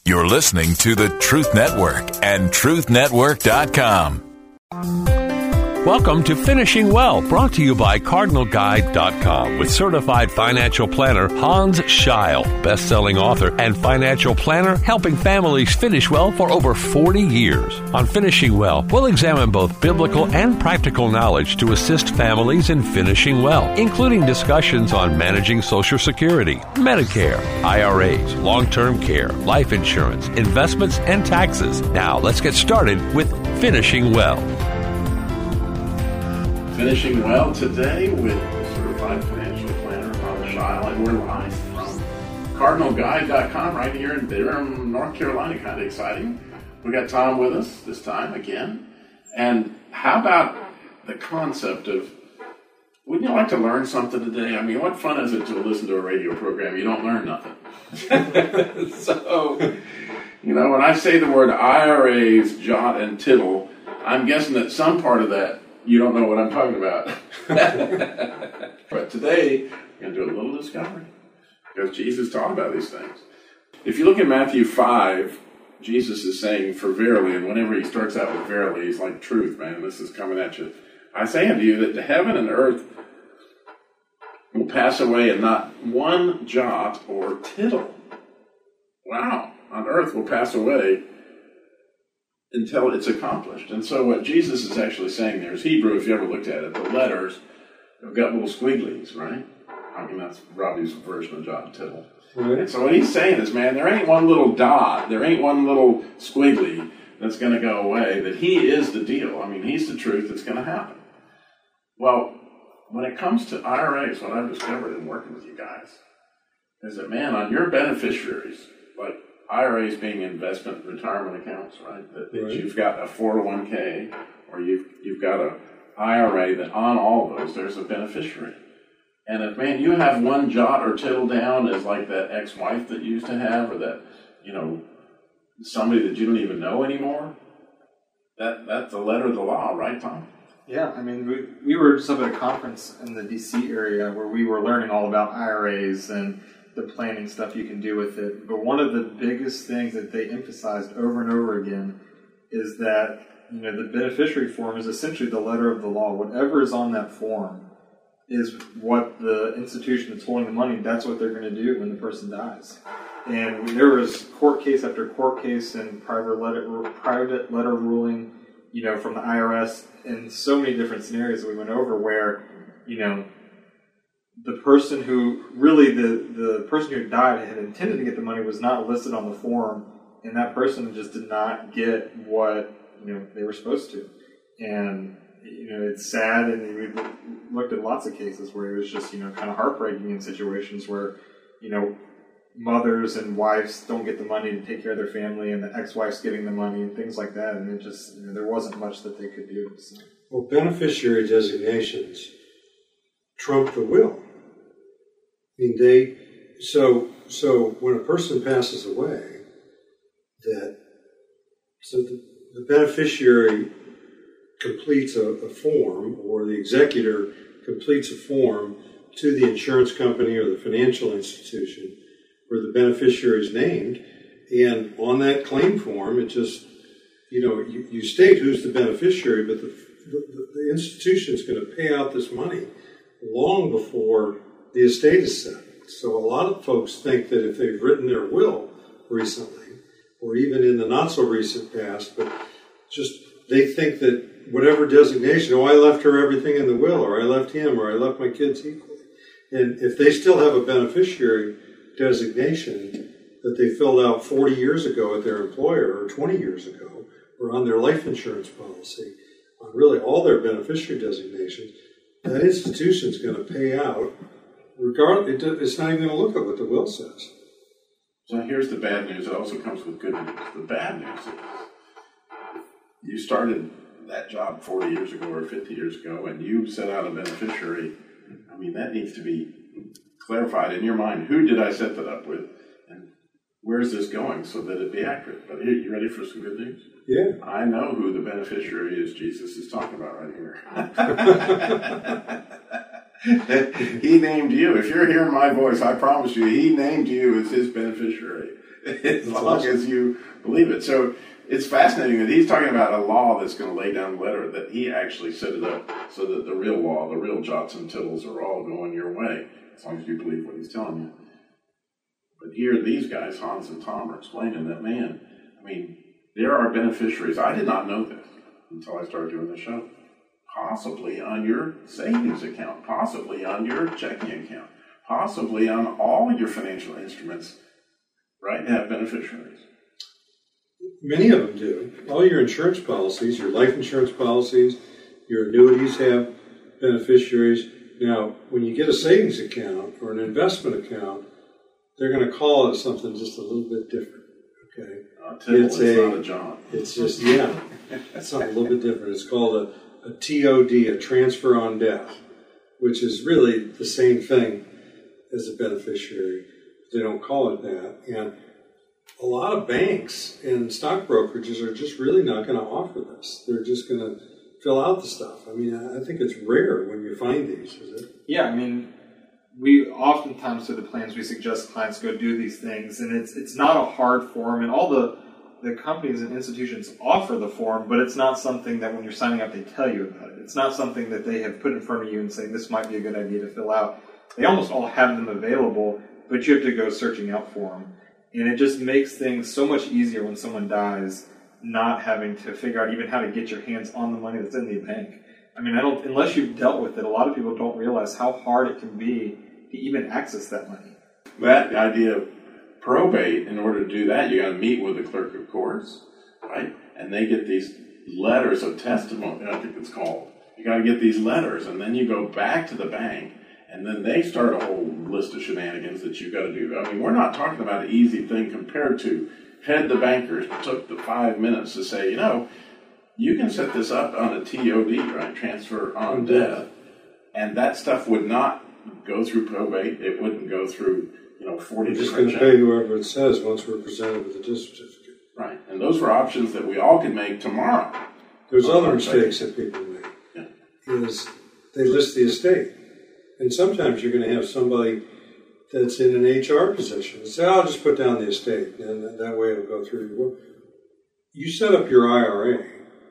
You're listening to the Truth Network and truthnetwork.com. Welcome to Finishing Well, brought to you by CardinalGuide.com with certified financial planner Hans Scheil, best-selling author and financial planner helping families finish well for over 40 years. On Finishing Well, we'll examine both biblical and practical knowledge to assist families in finishing well, including discussions on managing Social Security, Medicare, IRAs, long-term care, life insurance, investments, and taxes. Now, let's get started with Finishing Well. Finishing Well today with certified financial planner Hans Scheil, and we're live from CardinalGuide.com right here in Durham, North Carolina. Kind of exciting. We got Tom with us this time again. And how about the concept of, wouldn't you like to learn something today? I mean, what fun is it to listen to a radio program? You don't learn nothing. So, when I say the word IRAs, jot and tittle, I'm guessing that some part of that you don't know what I'm talking about. But today, we're going to do a little discovery because Jesus talked about these things. If you look at Matthew 5, Jesus is saying, for verily, and whenever he starts out with verily, he's like, truth, man, this is coming at you. I say unto you that the heaven and earth will pass away and not one jot or tittle. Wow, on earth will pass away until it's accomplished. And so what Jesus is actually saying there is Hebrew, if you ever looked at it, the letters have got little squigglies, right? I mean, that's Robbie's version of jot and tittle. Right. And so what he's saying is, man, there ain't one little dot, there ain't one little squiggly that's going to go away, that he is the deal. I mean, he's the truth that's going to happen. Well, when it comes to IRAs, what I've discovered in working with you guys is that, man, on your beneficiaries, like IRAs being investment retirement accounts, right? That you've got a 401k or you've got a IRA, that on all of those there's a beneficiary. And if, man, you have one jot or tittle down as like that ex-wife that you used to have, or that, somebody that you don't even know anymore, that's the letter of the law, right, Tom? Yeah, I mean, we were just up at a conference in the D.C. area where we were learning all about IRAs and the planning stuff you can do with it. But one of the biggest things that they emphasized over and over again is that, the beneficiary form is essentially the letter of the law. Whatever is on that form is what the institution that's holding the money, that's what they're going to do when the person dies. And there was court case after court case and private letter ruling, from the IRS, in so many different scenarios that we went over where, the person who really, the person who died had intended to get the money was not listed on the form, and that person just did not get what, they were supposed to. And, it's sad, and we looked at lots of cases where it was just, kind of heartbreaking in situations where, mothers and wives don't get the money to take care of their family, and the ex-wife's getting the money, and things like that, and it just, there wasn't much that they could do. So. Well, beneficiary designations trump the will. I mean, so when a person passes away, the beneficiary completes a form, or the executor completes a form to the insurance company or the financial institution where the beneficiary is named, and on that claim form, it just, you state who's the beneficiary, but the institution is going to pay out this money long before the estate is set. So a lot of folks think that if they've written their will recently, or even in the not-so-recent past, but just they think that whatever designation, I left her everything in the will, or I left him, or I left my kids equally. And if they still have a beneficiary designation that they filled out 40 years ago at their employer, or 20 years ago, or on their life insurance policy, on really all their beneficiary designations, that institution's going to pay out. Regardless, it's not even going to look at what the will says. So here's the bad news. It also comes with good news. The bad news is you started that job 40 years ago or 50 years ago, and you set out a beneficiary. I mean, that needs to be clarified in your mind. Who did I set that up with? And where's this going so that it be accurate? But here, you ready for some good news? Yeah. I know who the beneficiary is Jesus is talking about right here. He named you. If you're hearing my voice, I promise you, he named you as his beneficiary. as long as you believe it. So it's fascinating that he's talking about a law that's going to lay down the letter, that he actually set it up so that the real law, the real jots and tittles are all going your way, as long as you believe what he's telling you. But here, these guys, Hans and Tom, are explaining that, man, I mean, there are beneficiaries. I did not know this until I started doing the show. Possibly on your savings account, possibly on your checking account, possibly on all your financial instruments, right, have beneficiaries. Many of them do. All your insurance policies, your life insurance policies, your annuities have beneficiaries. Now, when you get a savings account or an investment account, they're going to call it something just a little bit different. Okay, it's not a job. It's just it's something a little bit different. It's called a TOD, a transfer on death, which is really the same thing as a beneficiary. They don't call it that, and a lot of banks and stock brokerages are just really not going to offer this. They're just going to fill out the stuff. I mean, I think it's rare when you find these, is it? Yeah, I mean, we oftentimes through the plans we suggest clients go do these things, and it's not a hard form, and all the companies and institutions offer the form, but it's not something that when you're signing up they tell you about it. It's not something that they have put in front of you and saying this might be a good idea to fill out. They almost all have them available, but you have to go searching out for them. And it just makes things so much easier when someone dies, not having to figure out even how to get your hands on the money that's in the bank. I mean, unless you've dealt with it, a lot of people don't realize how hard it can be to even access that money. That idea of probate, in order to do that, you got to meet with the clerk of courts, right? And they get these letters of testimony, I think it's called. You got to get these letters, and then you go back to the bank, and then they start a whole list of shenanigans that you got to do. I mean, we're not talking about an easy thing compared to had the bankers took the 5 minutes to say, you can set this up on a TOD, right, transfer on death, and that stuff would not go through probate. It wouldn't go through, 40 We're just going to pay whoever it says once we're presented with a death certificate. Right, and those were options that we all could make tomorrow. There's other mistakes that people make. Is they list the estate. And sometimes you're going to have somebody that's in an HR position and say, I'll just put down the estate, and that way it'll go through. You set up your IRA,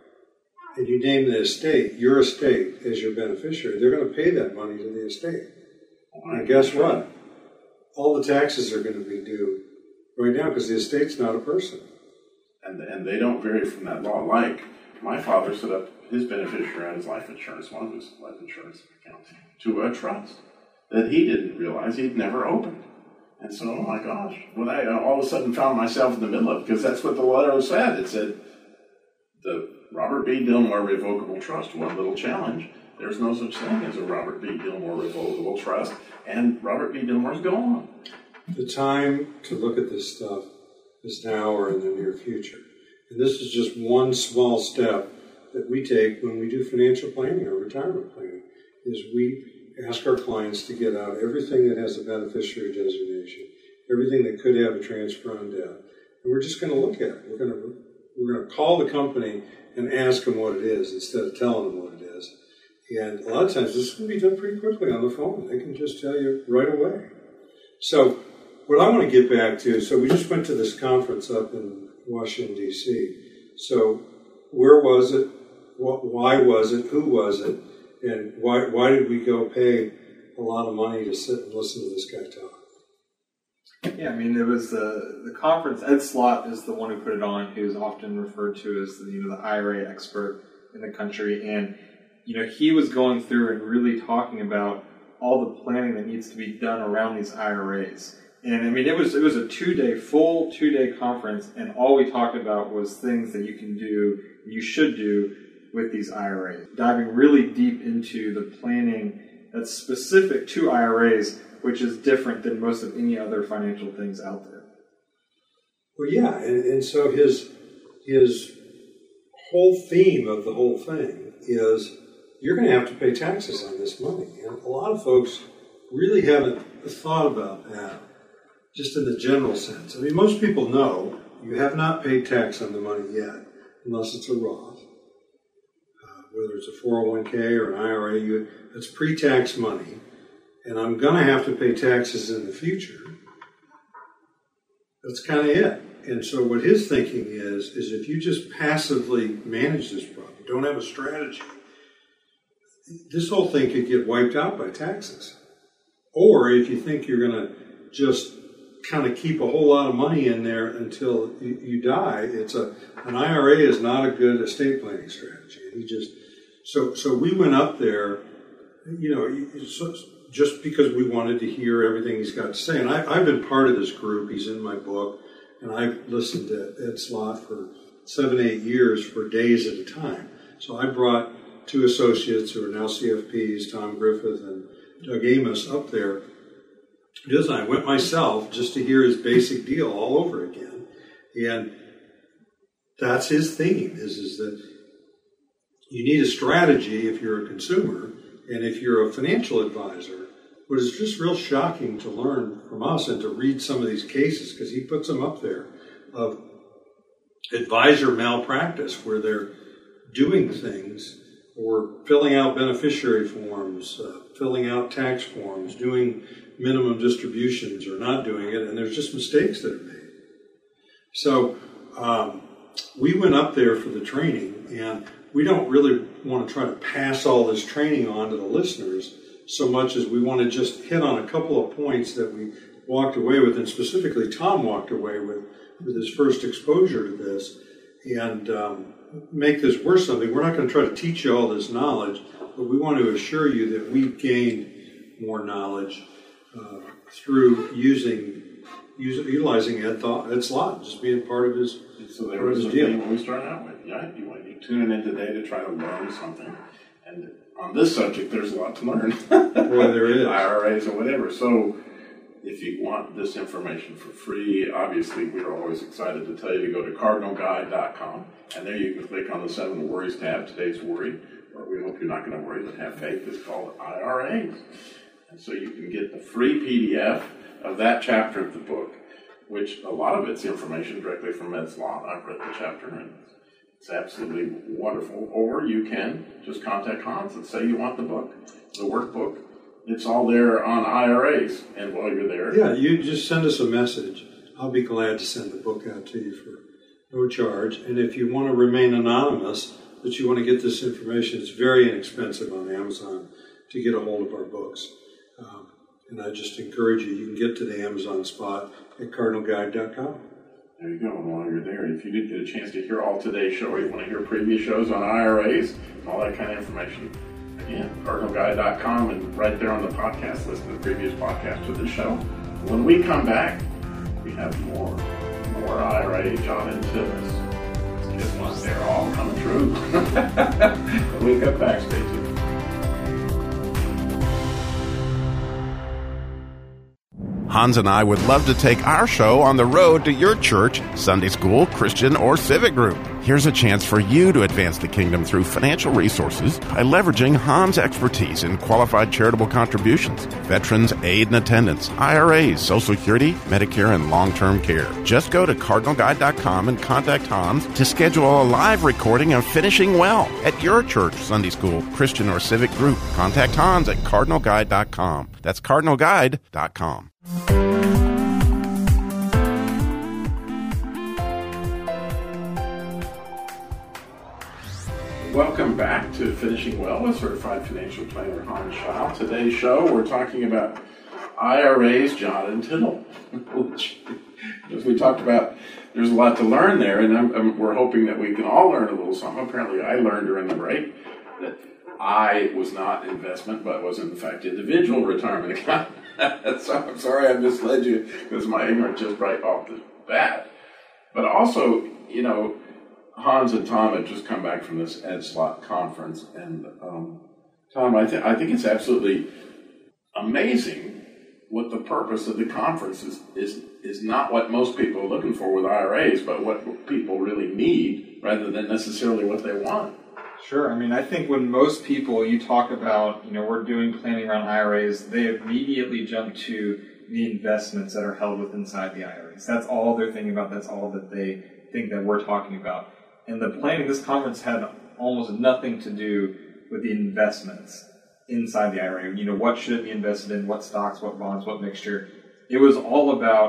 and you name the estate, your estate, as your beneficiary. They're going to pay that money to the estate. And guess what? All the taxes are going to be due right now because the estate's not a person. And they don't vary from that law. Like, my father set up his beneficiary on his life insurance, one of his life insurance accounts, to a trust that he didn't realize he'd never opened. And so, oh my gosh, when I all of a sudden found myself in the middle of it, because that's what the letter said. It said, the Robert B. Dillmore Revocable Trust, one little challenge. There's no such thing as a Robert B. Dillmore Revocable Trust, and Robert B. Dillmore's gone. The time to look at this stuff is now or in the near future. And this is just one small step that we take when we do financial planning or retirement planning, is we ask our clients to get out everything that has a beneficiary designation, everything that could have a transfer on death. And we're just going to look at it. We're going to call the company and ask them what it is instead of telling them what it is. And a lot of times this can be done pretty quickly on the phone. They can just tell you right away. So what I want to get back to, so we just went to this conference up in Washington, D.C. So where was it? Why was it? Who was it? And why did we go pay a lot of money to sit and listen to this guy talk? Yeah, I mean, there was the conference. Ed Slott is the one who put it on, who's often referred to as the IRA expert in the country. And, he was going through and really talking about all the planning that needs to be done around these IRAs. And, I mean, it was a full two-day conference, and all we talked about was things that you can do, you should do with these IRAs. Diving really deep into the planning that's specific to IRAs, which is different than most of any other financial things out there. Well, yeah, and so his whole theme of the whole thing is you're going to have to pay taxes on this money. And a lot of folks really haven't thought about that, just in the general sense. I mean, most people know you have not paid tax on the money yet, unless it's a Roth. Whether it's a 401k or an IRA, it's pre-tax money, and I'm going to have to pay taxes in the future. That's kind of it. And so what his thinking is if you just passively manage this problem, don't have a strategy, this whole thing could get wiped out by taxes. Or if you think you're going to just kind of keep a whole lot of money in there until you die, an IRA is not a good estate planning strategy. And so we went up there, just because we wanted to hear everything he's got to say. And I've been part of this group. He's in my book, and I've listened to Ed Slott for 7-8 years for days at a time. So I brought 2 associates who are now CFPs, Tom Griffith and Doug Amos, up there. I went myself just to hear his basic deal all over again. And that's his theme, is that you need a strategy if you're a consumer, and if you're a financial advisor. But it's just real shocking to learn from us and to read some of these cases, because he puts them up there, of advisor malpractice where they're doing things or filling out beneficiary forms, filling out tax forms, doing minimum distributions or not doing it, and there's just mistakes that are made. So we went up there for the training, and we don't really want to try to pass all this training on to the listeners so much as we want to just hit on a couple of points that we walked away with, and specifically Tom walked away with his first exposure to this, and make this worth something. We're not going to try to teach you all this knowledge, but we want to assure you that we've gained more knowledge through utilizing Ed Slott, just being part of his So there was a thing when we started out with. You tune in today to try to learn something. And on this subject, there's a lot to learn. Boy, there is. IRAs or whatever. So if you want this information for free, obviously we're always excited to tell you to go to cardinalguide.com. And there you can click on the 7 Worries tab, today's worry, or we hope you're not going to worry but have faith. It's called IRAs. And so you can get the free PDF of that chapter of the book, which a lot of it's information directly from Ed Slott. I've read the chapter, and it's absolutely wonderful. Or you can just contact Hans and say you want the book, the workbook. It's all there on IRAs. And while you're there... Yeah, you just send us a message. I'll be glad to send the book out to you for no charge. And if you want to remain anonymous, but you want to get this information, it's very inexpensive on Amazon to get a hold of our books. And I just encourage you can get to the Amazon spot at cardinalguide.com. There you go. And while you're there, if you did get a chance to hear all today's show, or you want to hear previous shows on IRAs and all that kind of information, again, cardinalguide.com, and right there on the podcast, listen to the previous podcast of the show. When we come back, we have more IRA John and tips. Guess what? They're all coming true. When we come back, stay tuned. Hans and I would love to take our show on the road to your church, Sunday school, Christian, or civic group. Here's a chance for you to advance the kingdom through financial resources by leveraging Hans' expertise in qualified charitable contributions, veterans aid and attendance, IRAs, Social Security, Medicare, and long-term care. Just go to cardinalguide.com and contact Hans to schedule a live recording of Finishing Well at your church, Sunday school, Christian, or civic group. Contact Hans at cardinalguide.com. That's cardinalguide.com. Welcome back to Finishing Well with Certified Financial Planner Hans Scheil. Today's show, we're talking about IRAs, Jot and Tittle. Which, as we talked about, there's a lot to learn there, and we're hoping that we can all learn a little something. Apparently, I learned during the break that I was not investment, but was in fact individual retirement account. So I'm sorry I misled you, because my ignorance just right off the bat. But also, Hans and Tom had just come back from this Ed Slott conference, and Tom, I think it's absolutely amazing what the purpose of the conference is not what most people are looking for with IRAs, but what people really need rather than necessarily what they want. Sure. I mean, I think when most people, you talk about, we're doing planning around IRAs, they immediately jump to the investments that are held within inside the IRAs. That's all they're thinking about. That's all that they think that we're talking about. And the planning of this conference had almost nothing to do with the investments inside the IRA. What should it be invested in, what stocks, what bonds, what mixture. It was all about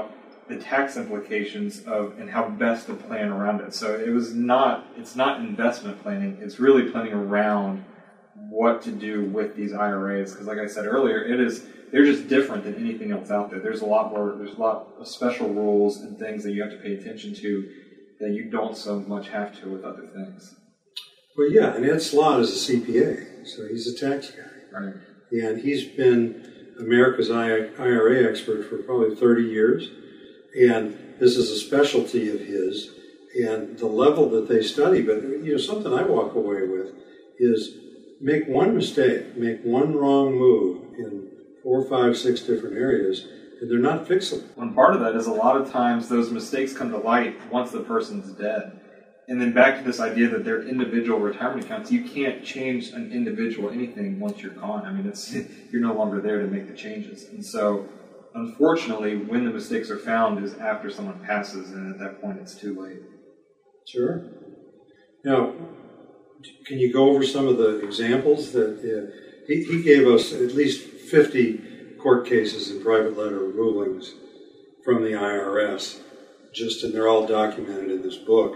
the tax implications of and how best to plan around it. So it's not investment planning, it's really planning around what to do with these IRAs, because like I said earlier, they're just different than anything else out there. There's a lot of special rules and things that you have to pay attention to that you don't so much have to with other things. Well, yeah, and Ed Slott is a CPA, so he's a tax guy. Right. And he's been America's IRA expert for probably 30 years, and this is a specialty of his, and the level that they study. But, something I walk away with is make one mistake, make one wrong move in 4, 5, 6 different areas, and they're not fixable. One part of that is a lot of times those mistakes come to light once the person's dead. And then back to this idea that they're individual retirement accounts, you can't change an individual anything once you're gone. I mean, you're no longer there to make the changes. And so, unfortunately, when the mistakes are found is after someone passes, and at that point it's too late. Sure. Now, can you go over some of the examples that he gave us? At least 50 court cases and private letter rulings from the IRS, and they're all documented in this book.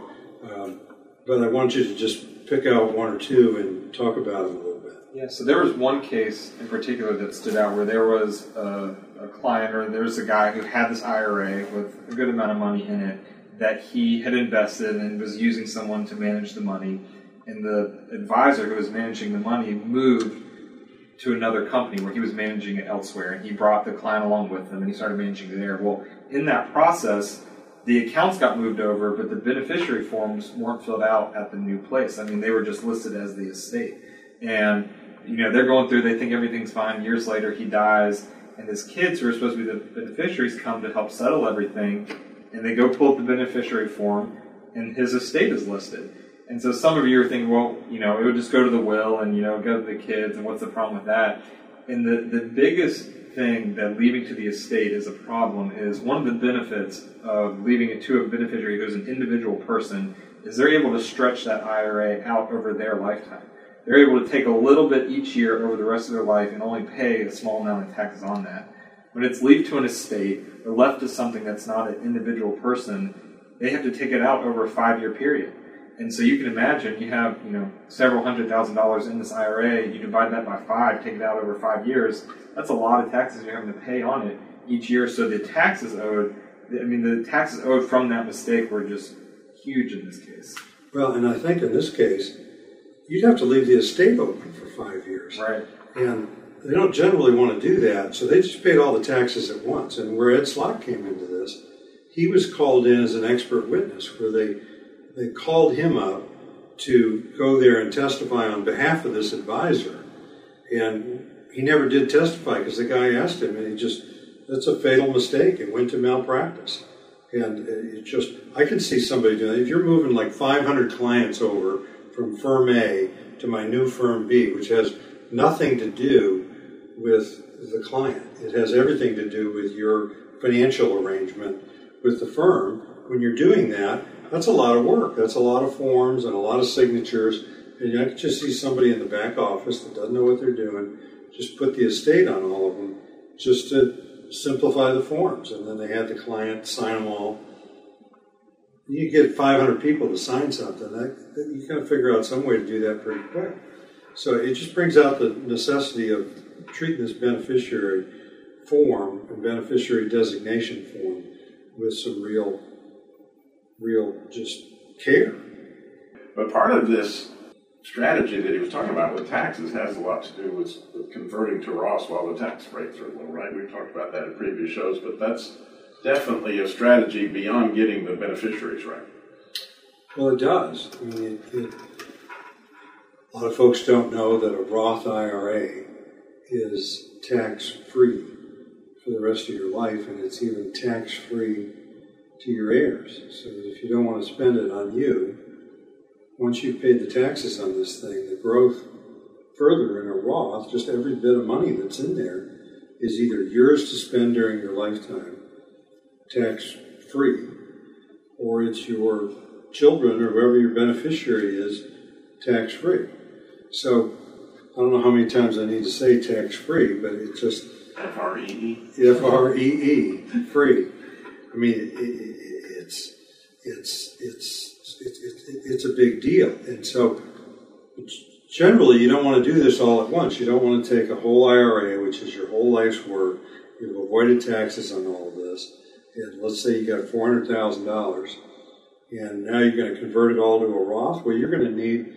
But I want you to just pick out one or two and talk about them a little bit. Yeah, so there was one case in particular that stood out where there was a client, or there was a guy who had this IRA with a good amount of money in it that he had invested and was using someone to manage the money. And the advisor who was managing the money moved to another company where he was managing it elsewhere. And he brought the client along with him, and he started managing it there. Well, in that process, the accounts got moved over, but the beneficiary forms weren't filled out at the new place. I mean, they were just listed as the estate. And, they're going through, they think everything's fine. Years later, he dies, and his kids, who are supposed to be the beneficiaries, come to help settle everything, and they go pull up the beneficiary form, and his estate is listed. And so some of you are thinking, well, it would just go to the will and, go to the kids, and what's the problem with that? And the biggest thing that leaving to the estate is a problem is one of the benefits of leaving it to a beneficiary who's an individual person is they're able to stretch that IRA out over their lifetime. They're able to take a little bit each year over the rest of their life and only pay a small amount of taxes on that. When it's leaved to an estate or left to something that's not an individual person, they have to take it out over a 5-year period. And so you can imagine you have, several $100,000 in this IRA, you divide that by 5, take it out over 5 years, that's a lot of taxes you're having to pay on it each year. So the taxes owed from that mistake were just huge in this case. Well, and I think in this case, you'd have to leave the estate open for 5 years. Right. And they don't generally want to do that, so they just paid all the taxes at once. And where Ed Slott came into this, he was called in as an expert witness, where they called him up to go there and testify on behalf of this advisor. And he never did testify because the guy asked him, and that's a fatal mistake. It went to malpractice. And I can see somebody doing that. If you're moving like 500 clients over from firm A to my new firm B, which has nothing to do with the client, it has everything to do with your financial arrangement with the firm. When you're doing that, that's a lot of work. That's a lot of forms and a lot of signatures. And I can just see somebody in the back office that doesn't know what they're doing, just put the estate on all of them just to simplify the forms. And then they had the client sign them all. You get 500 people to sign something, you got to figure out some way to do that pretty quick. So it just brings out the necessity of treating this beneficiary form and beneficiary designation form with some real just care. But part of this strategy that he was talking about with taxes has a lot to do with converting to Roth while the tax rates are low, right? We've talked about that in previous shows, but that's definitely a strategy beyond getting the beneficiaries right. Well, it does. I mean, a lot of folks don't know that a Roth IRA is tax-free for the rest of your life, and it's even tax-free to your heirs. So if you don't want to spend it on you, once you've paid the taxes on this thing, the growth further in a Roth, just every bit of money that's in there is either yours to spend during your lifetime, tax-free, or it's your children or whoever your beneficiary is, tax-free. So I don't know how many times I need to say tax-free, but it's just F-R-E-E. F-R-E-E, free. mean, it's a big deal. And so generally you don't want to do this all at once. You don't want to take a whole IRA, which is your whole life's work. You've avoided taxes on all of this. And let's say you got $400,000 and now you're going to convert it all to a Roth. Well, you're going to need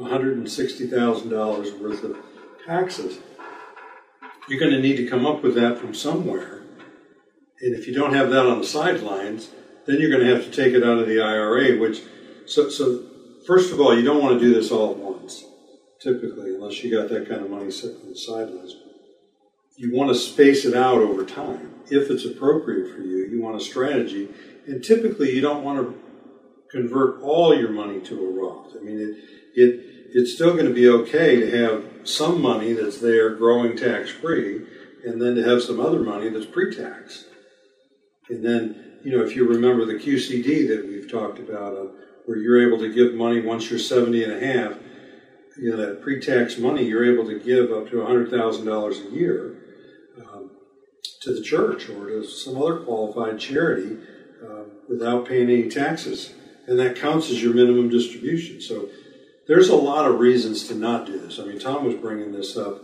$160,000 worth of taxes. You're going to need to come up with that from somewhere. And if you don't have that on the sidelines, then you're going to have to take it out of the IRA, so first of all, you don't want to do this all at once, typically, unless you got that kind of money sitting on the sidelines. You want to space it out over time. If it's appropriate for you, you want a strategy. And typically, you don't want to convert all your money to a Roth. I mean, it's still going to be okay to have some money that's there growing tax-free, and then to have some other money that's pre-tax. And then, if you remember the QCD that we've talked about, where you're able to give money once you're 70 and a half, that pre-tax money, you're able to give up to $100,000 a year to the church or to some other qualified charity without paying any taxes. And that counts as your minimum distribution. So there's a lot of reasons to not do this. I mean, Tom was bringing this up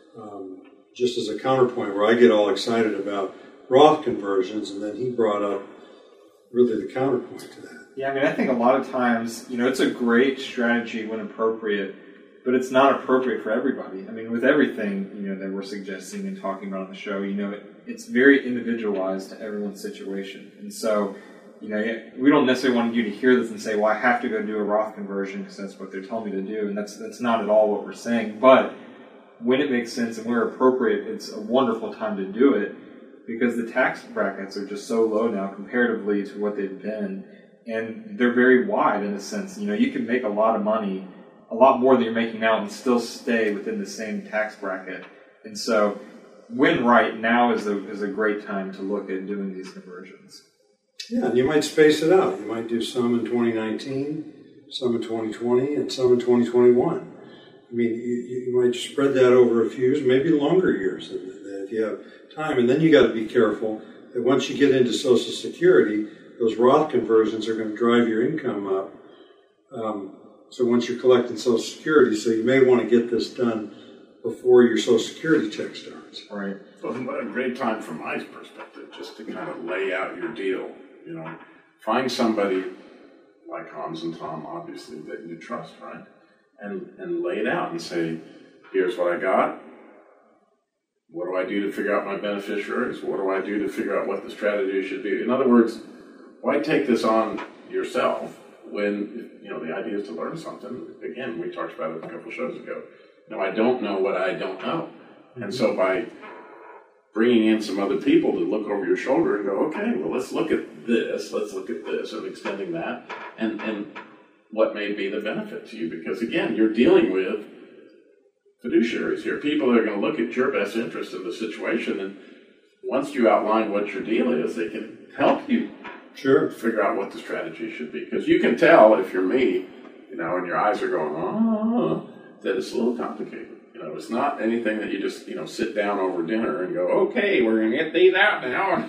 just as a counterpoint where I get all excited about Roth conversions, and then he brought up really the counterpoint to that. Yeah, I mean, I think a lot of times, it's a great strategy when appropriate, but it's not appropriate for everybody. I mean, with everything, that we're suggesting and talking about on the show, it's very individualized to everyone's situation. And so, we don't necessarily want you to hear this and say, well, I have to go do a Roth conversion because that's what they're telling me to do. And that's not at all what we're saying. But when it makes sense and where appropriate, it's a wonderful time to do it because the tax brackets are just so low now comparatively to what they've been. And they're very wide in a sense. You can make a lot of money, a lot more than you're making now, and still stay within the same tax bracket. And so, when right, now is a great time to look at doing these conversions. Yeah, and you might space it out. You might do some in 2019, some in 2020, and some in 2021. I mean, you might spread that over a few, maybe longer years than that if you have time. And then you got to be careful that once you get into Social Security, those Roth conversions are going to drive your income up. So once you're collecting Social Security, so you may want to get this done before your Social Security check starts. Right. Well, what a great time from my perspective, just to kind of lay out your deal. Find somebody like Hans and Tom, obviously, that you trust, right? And lay it out and say, here's what I got. What do I do to figure out my beneficiaries? What do I do to figure out what the strategy should be? In other words, why take this on yourself when, the idea is to learn something? Again, we talked about it a couple shows ago. I don't know what I don't know. And so by bringing in some other people to look over your shoulder and go, okay, well, let's look at this, and extending that, and what may be the benefit to you. Because, again, you're dealing with fiduciaries here, people that are going to look at your best interest in the situation, and once you outline what your deal is, they can help you figure out what the strategy should be. Because you can tell, if you're me, and your eyes are going, that it's a little complicated. It's not anything that you just, sit down over dinner and go, okay, we're going to get these out now.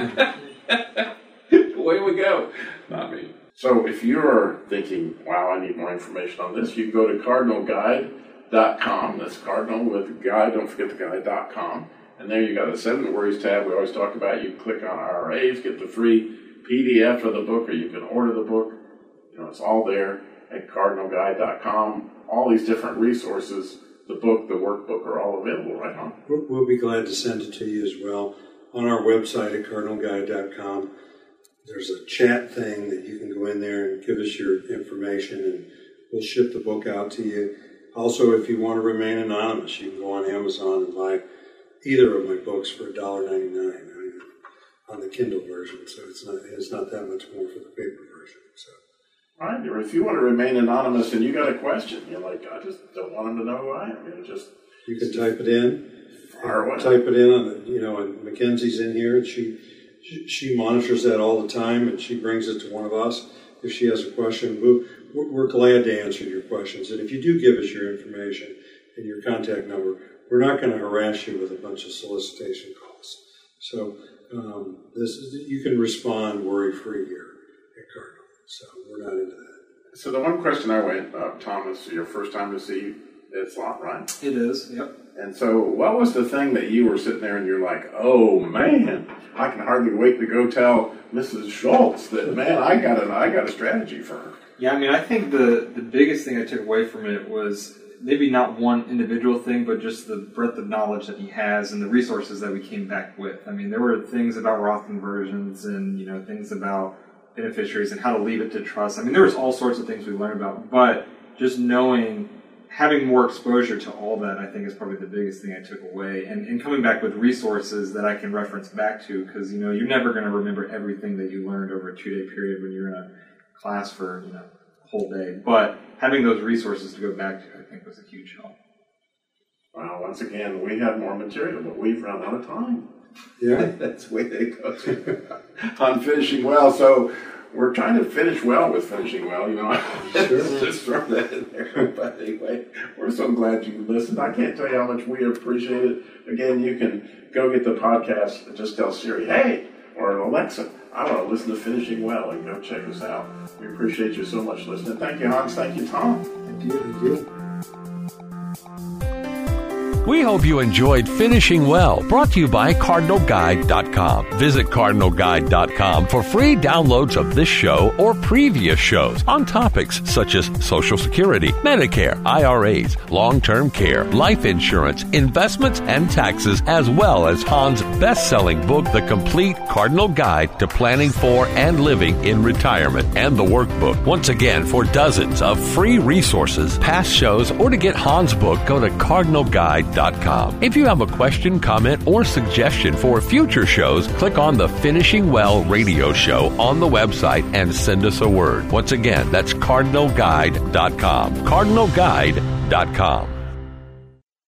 Away we go. Not me. So if you're thinking, wow, I need more information on this, you can go to cardinalguide.com. That's cardinal with guide, don't forget the guide.com. And there you got the 7 Worries tab we always talk about. You click on IRAs, get the free PDF of the book, or you can order the book. It's all there at cardinalguide.com. All these different resources, the book, the workbook, are all available, right, Hon? We'll be glad to send it to you as well. On our website at cardinalguide.com, there's a chat thing that you can go in there and give us your information, and we'll ship the book out to you. Also, if you want to remain anonymous, you can go on Amazon and buy either of my books for $1.99 on the Kindle version. So it's not that much more for the paper version. So. All right, or if you want to remain anonymous and you got a question, you're like, I just don't want them to know who I am. You can type it in. Type it in on and Mackenzie's in here, and she monitors that all the time, and she brings it to one of us if she has a question. We're glad to answer your questions, and if you do give us your information and your contact number, we're not going to harass you with a bunch of solicitation calls. So you can respond worry-free here at Cardinal. So we're not into that. So the one question I went, Thomas, your first time to see Ed Slott, right? It is, yep. And so what was the thing that you were sitting there and you're like, oh, man, I can hardly wait to go tell Mrs. Schultz that, man, I got a strategy for her. Yeah, I mean, I think the biggest thing I took away from it was maybe not one individual thing, but just the breadth of knowledge that he has and the resources that we came back with. I mean, there were things about Roth conversions and, things about beneficiaries and how to leave it to trust. I mean, there was all sorts of things we learned about, but just having more exposure to all that, I think, is probably the biggest thing I took away. And coming back with resources that I can reference back to, because, you're never going to remember everything that you learned over a 2-day period when you're in a class for, a whole day. But having those resources to go back to, I think, was a huge help. Well, once again, we have more material, but we've run out of time. Yeah. That's the way they go on finishing well. So we're trying to finish well with finishing well, Sure. Just throw that in there. But anyway, we're so glad you listened. I can't tell you how much we appreciate it. Again, you can go get the podcast and just tell Siri, hey, or Alexa, I want to listen to Finishing Well, and go check us out. We appreciate you so much listening. Thank you, Hans. Thank you, Tom. Thank you. We hope you enjoyed Finishing Well, brought to you by CardinalGuide.com. Visit CardinalGuide.com for free downloads of this show or previous shows on topics such as Social Security, Medicare, IRAs, long-term care, life insurance, investments, and taxes, as well as Hans' best-selling book, The Complete Cardinal Guide to Planning for and Living in Retirement, and the workbook. Once again, for dozens of free resources, past shows, or to get Hans' book, go to CardinalGuide.com. If you have a question, comment, or suggestion for future shows, click on the Finishing Well radio show on the website and send us a word. Once again, that's CardinalGuide.com. CardinalGuide.com.